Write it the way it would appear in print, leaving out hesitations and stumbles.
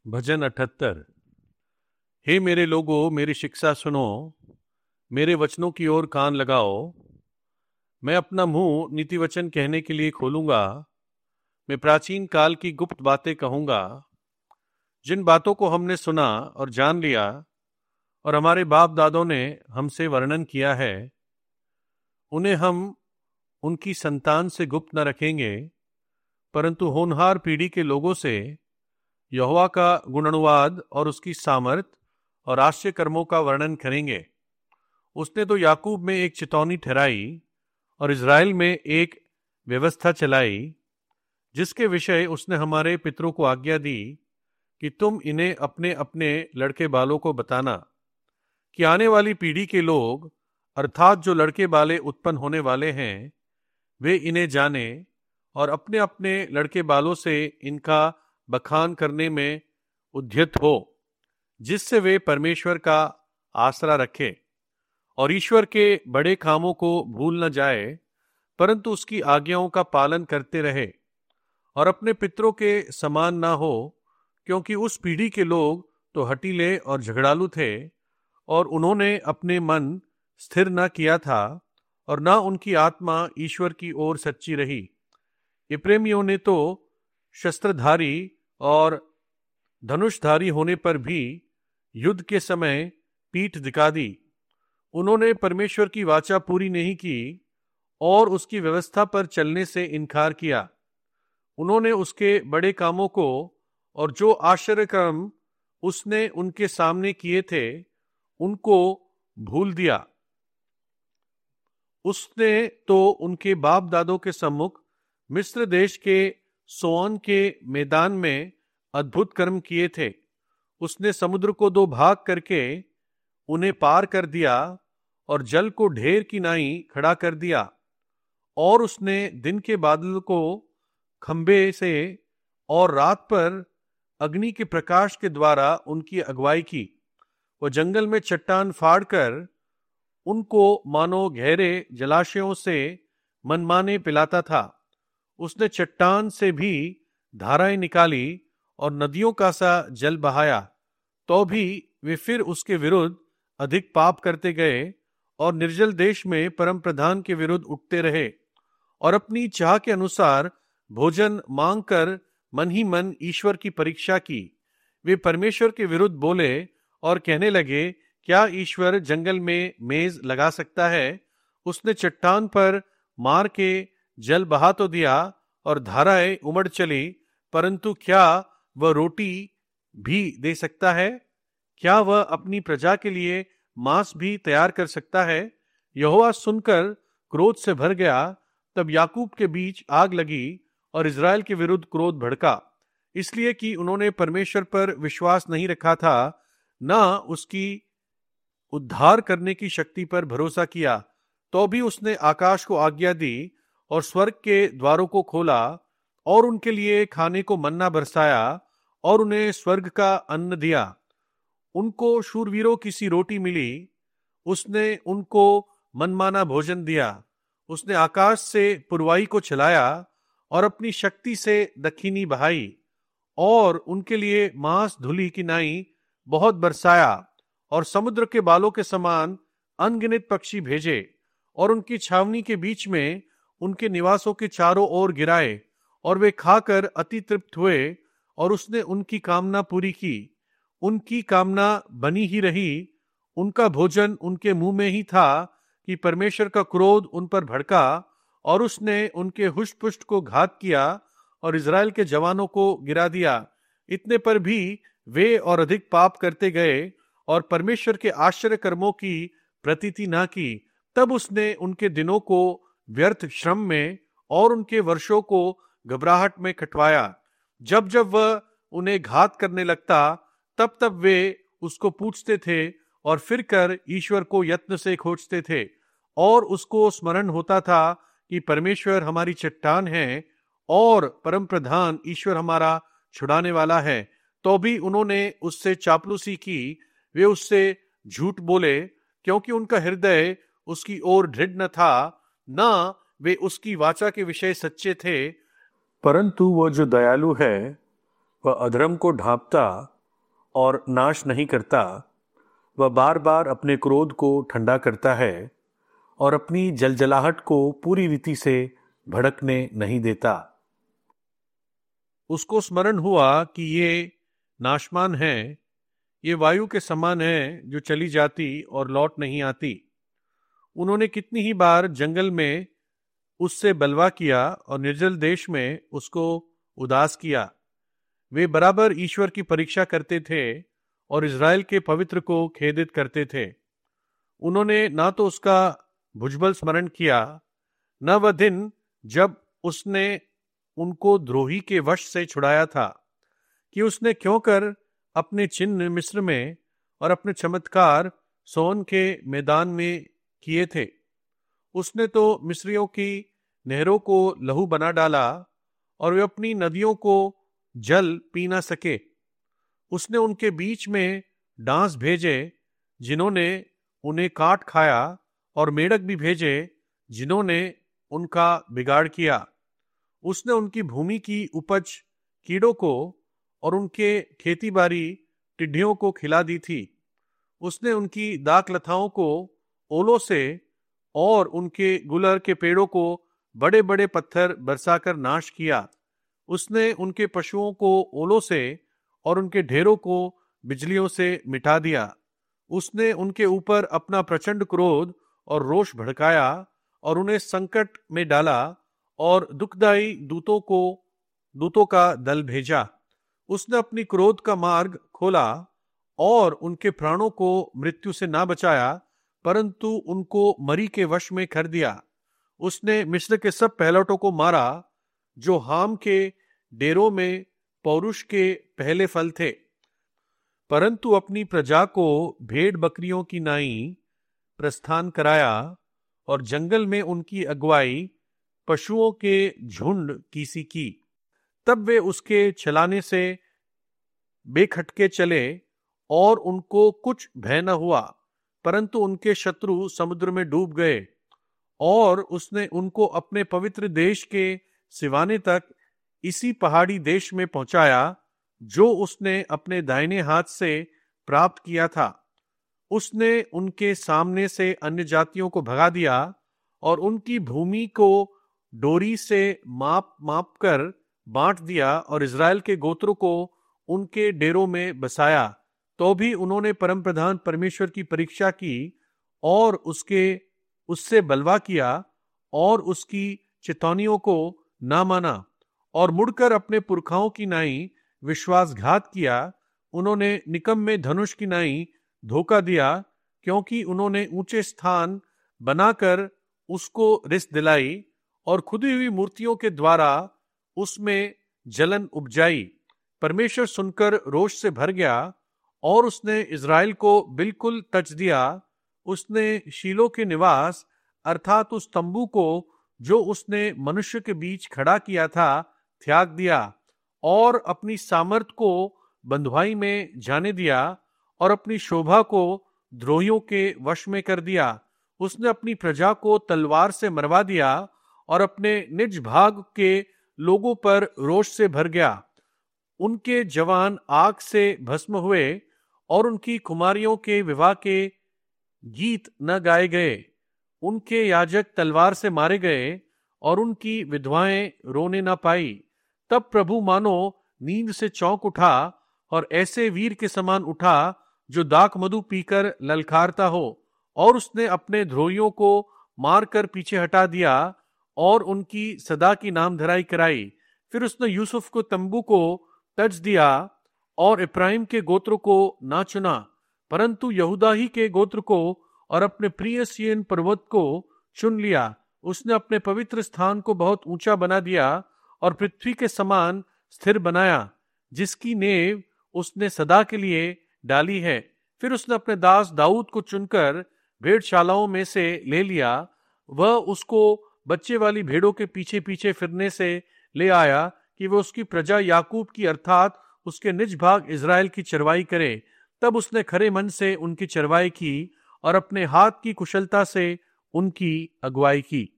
भजन 78। हे मेरे लोगों, मेरी शिक्षा सुनो, मेरे वचनों की ओर कान लगाओ। मैं अपना मुंह नीति वचन कहने के लिए खोलूंगा। मैं प्राचीन काल की गुप्त बातें कहूंगा, जिन बातों को हमने सुना और जान लिया और हमारे बाप दादों ने हमसे वर्णन किया है। उन्हें हम उनकी संतान से गुप्त न रखेंगे, परंतु होनहार पीढ़ी के लोगों से यहोवा का गुणानुवाद और उसकी सामर्थ और आश्चर्य कर्मों का वर्णन करेंगे। उसने तो याकूब में एक चितौनी ठहराई और इज़राइल में एक व्यवस्था चलाई, जिसके विषय उसने हमारे पितरों को आज्ञा दी कि तुम इन्हें अपने अपने लड़के बालों को बताना, कि आने वाली पीढ़ी के लोग अर्थात जो लड़के बाले उत्पन्न होने वाले हैं, वे इन्हें जाने और अपने अपने लड़के बालों से इनका बखान करने में उद्यत हो, जिससे वे परमेश्वर का आसरा रखें और ईश्वर के बड़े कामों को भूल न जाए, परंतु उसकी आज्ञाओं का पालन करते रहे और अपने पितरों के समान ना हो, क्योंकि उस पीढ़ी के लोग तो हठीले और झगड़ालू थे और उन्होंने अपने मन स्थिर न किया था और न उनकी आत्मा ईश्वर की ओर सच्ची रही। इप्रेमियों ने तो शस्त्रधारी और धनुषधारी होने पर भी युद्ध के समय पीठ दिखा दी। उन्होंने परमेश्वर की वाचा पूरी नहीं की और उसकी व्यवस्था पर चलने से इनकार किया। उन्होंने उसके बड़े कामों को और जो आश्चर्य कर्म उसने उनके सामने किए थे, उनको भूल दिया। उसने तो उनके बाप दादों के सम्मुख मिस्र देश के सोअन के मैदान में अद्भुत कर्म किए थे। उसने समुद्र को दो भाग करके उन्हें पार कर दिया और जल को ढेर की नाई खड़ा कर दिया। और उसने दिन के बादल को खंबे से और रात पर अग्नि के प्रकाश के द्वारा उनकी अगुवाई की। वह जंगल में चट्टान फाड़कर उनको मानो गहरे जलाशयों से मनमाने पिलाता था। उसने चट्टान से भी धाराएं निकाली और नदियों का सा जल बहाया, तो भी वे फिर उसके विरुद्ध अधिक पाप करते गए और निर्जल देश में परम प्रधान के विरुद्ध उठते रहे और अपनी चाह के अनुसार भोजन मांगकर मन ही मन ईश्वर की परीक्षा की। वे परमेश्वर के विरुद्ध बोले और कहने लगे, क्या ईश्वर जंगल में मेज लगा सकता है? उसने चट्टान पर मार के जल बहा तो दिया और धाराएं उमड़ चली, परंतु क्या वह रोटी भी दे सकता है? क्या वह अपनी प्रजा के लिए मांस भी तैयार कर सकता है? यहोवा सुनकर क्रोध से भर गया। तब याकूब के बीच आग लगी और इज़राइल के विरुद्ध क्रोध भड़का, इसलिए कि उन्होंने परमेश्वर पर विश्वास नहीं रखा था, न उसकी उद्धार करने की शक्ति पर भरोसा किया। तो भी उसने आकाश को आज्ञा दी और स्वर्ग के द्वारों को खोला और उनके लिए खाने को मन्ना बरसाया और उन्हें स्वर्ग का अन्न दिया। उनको शूरवीरों की सी रोटी मिली। उसने उनको मनमाना भोजन दिया। उसने आकाश से पुरवाई को चलाया और अपनी शक्ति से दक्षिणी बहाई और उनके लिए मांस धुली की नाई बहुत बरसाया और समुद्र के बालों के समान अनगिनत पक्षी भेजे और उनकी छावनी के बीच में उनके निवासों के चारों ओर गिराए और वे खाकर अति तृप्त हुए और उसने उनकी कामना पूरी की। उनकी कामना बनी ही रही। उनका भोजन उनके मुंह में ही था कि परमेश्वर का क्रोध उन पर भड़का और उसने उनके हुष्ट-पुष्ट को घात किया और इज़राइल के जवानों को गिरा दिया। इतने पर भी वे और अधिक पाप करते गए और परमेश्वर के आश्चर्य कर्मों की प्रतीति ना की। तब उसने उनके दिनों को व्यर्थ श्रम में और उनके वर्षों को घबराहट में कटवाया। जब जब वह उन्हें घात करने लगता, तब तब वे उसको पूछते थे और फिर कर ईश्वर को यत्न से खोजते थे और उसको स्मरण होता था कि परमेश्वर हमारी चट्टान है और परम प्रधान ईश्वर हमारा छुड़ाने वाला है। तो भी उन्होंने उससे चापलूसी की। वे उससे झूठ बोले, क्योंकि उनका हृदय उसकी ओर दृढ़ न था, न वे उसकी वाचा के विषय सच्चे थे। परंतु वो जो दयालु है, वह अधर्म को ढांपता और नाश नहीं करता, वह बार बार अपने क्रोध को ठंडा करता है और अपनी जलजलाहट को पूरी रीति से भड़कने नहीं देता। उसको स्मरण हुआ कि ये नाशमान है, ये वायु के समान है जो चली जाती और लौट नहीं आती। उन्होंने कितनी ही बार जंगल में उससे बलवा किया और निर्जल देश में उसको उदास किया। वे बराबर ईश्वर की परीक्षा करते थे और इज़राइल के पवित्र को खेदित करते थे। उन्होंने ना तो उसका भुजबल स्मरण किया, न वह दिन जब उसने उनको द्रोही के वश से छुड़ाया था, कि उसने क्यों कर अपने चिन्ह मिस्र में और अपने चमत्कार सोन के मैदान में किए थे। उसने तो मिस्रियों की नहरों को लहू बना डाला और वे अपनी नदियों को जल पी ना सके। उसने उनके बीच में डांस भेजे जिन्होंने उन्हें काट खाया, और मेढक भी भेजे जिन्होंने उनका बिगाड़ किया। उसने उनकी भूमि की उपज कीड़ों को और उनके खेतीबाड़ी टिड्डियों को खिला दी थी। उसने उनकी दाख लताओं को ओलों से और उनके गुलर के पेड़ों को बड़े बड़े पत्थर बरसाकर नाश किया। उसने उनके पशुओं को ओलों से और उनके ढेरों को बिजलियों से मिटा दिया। उसने उनके ऊपर अपना प्रचंड क्रोध और रोष भड़काया और उन्हें संकट में डाला और दुखदाई दूतों का दल भेजा। उसने अपनी क्रोध का मार्ग खोला और उनके प्राणों को मृत्यु से ना बचाया, परंतु उनको मरी के वश में कर दिया। उसने मिस्र के सब पहलौठों को मारा जो हाम के डेरों में पौरुष के पहले फल थे, परंतु अपनी प्रजा को भेड़ बकरियों की नाई प्रस्थान कराया और जंगल में उनकी अगुवाई पशुओं के झुंड की सी की। तब वे उसके चलाने से बेखटके चले और उनको कुछ भय न हुआ, परंतु उनके शत्रु समुद्र में डूब गए। और उसने उनको अपने पवित्र देश के सिवाने तक इसी पहाड़ी देश में पहुंचाया जो उसने अपने दाहिने हाथ से प्राप्त किया था। उसने उनके सामने से अन्य जातियों को भगा दिया और उनकी भूमि को डोरी से माप कर बांट दिया और इज़राइल के गोत्रों को उनके डेरों में बसाया। तो भी उन्होंने परमप्रधान परमेश्वर की परीक्षा की और उससे बलवा किया और उसकी चेतावनियों को ना माना और मुड़कर अपने पुरखाओं की नाई विश्वासघात किया। उन्होंने निकम्मे धनुष की नाई धोखा दिया, क्योंकि उन्होंने ऊंचे स्थान बनाकर उसको रिस दिलाई और खुदी हुई मूर्तियों के द्वारा उसमें जलन उपजाई। परमेश्वर सुनकर रोष से भर गया और उसने इज़राइल को बिल्कुल तज दिया। उसने शीलो के निवास अर्थात उस तंबू को जो उसने मनुष्य के बीच खड़ा किया था त्याग दिया और अपनी सामर्थ को बंधुआई में जाने दिया और अपनी शोभा को द्रोहियों के वश में कर दिया। उसने अपनी प्रजा को तलवार से मरवा दिया और अपने निज भाग के लोगों पर रोष से भर गया। उनके जवान आग से भस्म हुए और उनकी कुमारियों के विवाह के गीत न गाए गए। उनके याजक तलवार से मारे गए और उनकी विधवाएं रोने न पाई। तब प्रभु मानो नींद से चौंक उठा और ऐसे वीर के समान उठा जो दाख मधु पीकर ललकारता हो, और उसने अपने द्रोहियों को मारकर पीछे हटा दिया और उनकी सदा की नामधराई कराई। फिर उसने यूसुफ को तंबू को तज दिया और इब्राहिम के गोत्र को ना चुना, परंतु यहूदा ही के गोत्र को और अपने प्रिय सिय्योन पर्वत को चुन लिया। उसने अपने पवित्र स्थान को बहुत ऊंचा बना दिया और पृथ्वी के समान स्थिर बनाया, जिसकी नेव उसने सदा के लिए डाली है। फिर उसने अपने दास दाऊद को चुनकर भेड़शालाओं में से ले लिया। वह उसको बच्चे वाली भेड़ों के पीछे पीछे फिरने से ले आया कि वह उसकी प्रजा याकूब की अर्थात उसके निज भाग इज़राइल की चरवाई करे। तब उसने खरे मन से उनकी चरवाई की और अपने हाथ की कुशलता से उनकी अगुवाई की।